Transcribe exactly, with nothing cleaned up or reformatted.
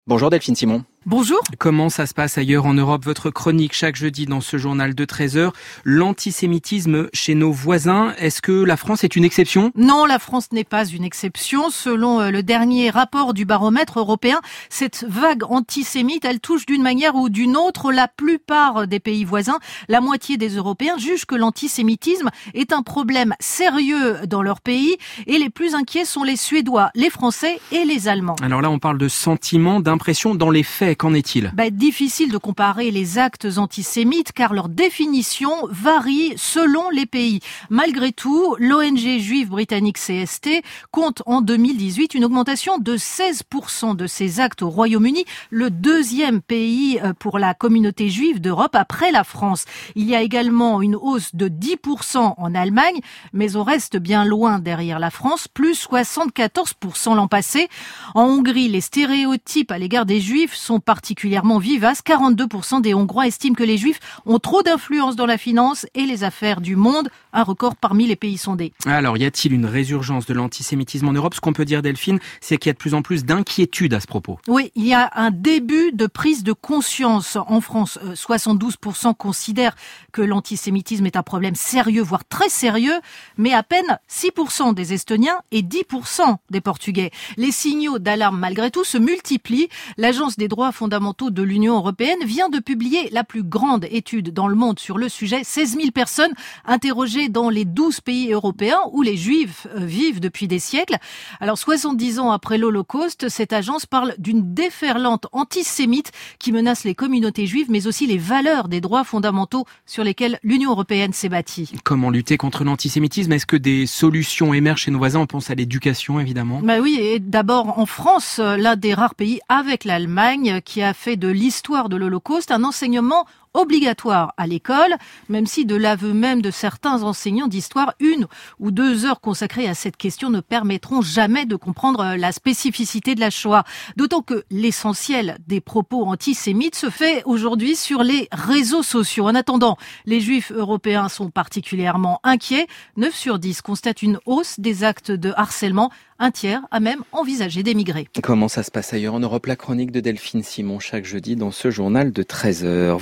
Bonjour Delphine Simon. Bonjour. Comment ça se passe ailleurs en Europe? Votre chronique chaque jeudi dans ce journal de treize heures. L'antisémitisme chez nos voisins. Est-ce que la France est une exception? Non, la France n'est pas une exception. Selon le dernier rapport du baromètre européen, cette vague antisémite, elle touche d'une manière ou d'une autre la plupart des pays voisins. La moitié des Européens jugent que l'antisémitisme est un problème sérieux dans leur pays. Et les plus inquiets sont les Suédois, les Français et les Allemands. Alors là, on parle de sentiments, d'impressions. Dans les faits, qu'en est-il? Bah, difficile de comparer les actes antisémites car leur définition varie selon les pays. Malgré tout, l'O N G juive britannique C S T compte en deux mille dix-huit une augmentation de seize pour cent de ces actes au Royaume-Uni, le deuxième pays pour la communauté juive d'Europe après la France. Il y a également une hausse de dix pour cent en Allemagne, mais on reste bien loin derrière la France, plus soixante-quatorze pour cent l'an passé. En Hongrie, les stéréotypes à l'égard des juifs sont particulièrement vivaces. quarante-deux pour cent des Hongrois estiment que les Juifs ont trop d'influence dans la finance et les affaires du monde, un record parmi les pays sondés. Alors, y a-t-il une résurgence de l'antisémitisme en Europe? Ce qu'on peut dire, Delphine, c'est qu'il y a de plus en plus d'inquiétude à ce propos. Oui, il y a un début de prise de conscience en France. soixante-douze pour cent considèrent que l'antisémitisme est un problème sérieux, voire très sérieux, mais à peine six pour cent des Estoniens et dix pour cent des Portugais. Les signaux d'alarme, malgré tout, se multiplient. L'Agence des droits fondamentaux de l'Union européenne vient de publier la plus grande étude dans le monde sur le sujet. seize mille personnes interrogées dans les douze pays européens où les Juifs vivent depuis des siècles. Alors, soixante-dix ans après l'Holocauste, cette agence parle d'une déferlante antisémite qui menace les communautés juives, mais aussi les valeurs des droits fondamentaux sur lesquels l'Union européenne s'est bâtie. Comment lutter contre l'antisémitisme? Est-ce que des solutions émergent chez nos voisins? On pense à l'éducation, évidemment. Bah oui, et d'abord en France, l'un des rares pays avec l'Allemagne qui a fait de l'histoire de l'Holocauste un enseignement obligatoire à l'école, même si de l'aveu même de certains enseignants d'histoire, une ou deux heures consacrées à cette question ne permettront jamais de comprendre la spécificité de la Shoah. D'autant que l'essentiel des propos antisémites se fait aujourd'hui sur les réseaux sociaux. En attendant, les Juifs européens sont particulièrement inquiets. neuf sur dix constatent une hausse des actes de harcèlement. Un tiers a même envisagé d'émigrer. Comment ça se passe ailleurs en Europe? La chronique de Delphine Simon chaque jeudi dans ce journal de treize heures.